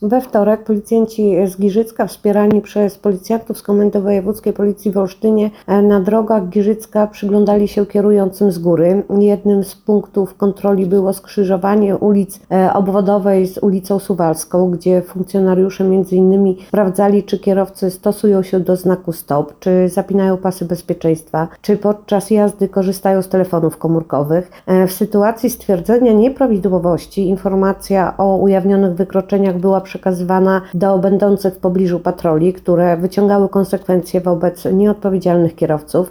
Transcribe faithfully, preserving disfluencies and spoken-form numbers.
We wtorek policjanci z Giżycka, wspierani przez policjantów z Komendy Wojewódzkiej Policji w Olsztynie, na drogach Giżycka przyglądali się kierującym z góry. Jednym z punktów kontroli było skrzyżowanie ulic Obwodowej z ulicą Suwalską, gdzie funkcjonariusze między innymi sprawdzali, czy kierowcy stosują się do znaku stop, czy zapinają pasy bezpieczeństwa, czy podczas jazdy korzystają z telefonów komórkowych. W sytuacji stwierdzenia nieprawidłowości informacja o ujawnionych wykroczeniach była przekazywana do będących w pobliżu patroli, które wyciągały konsekwencje wobec nieodpowiedzialnych kierowców.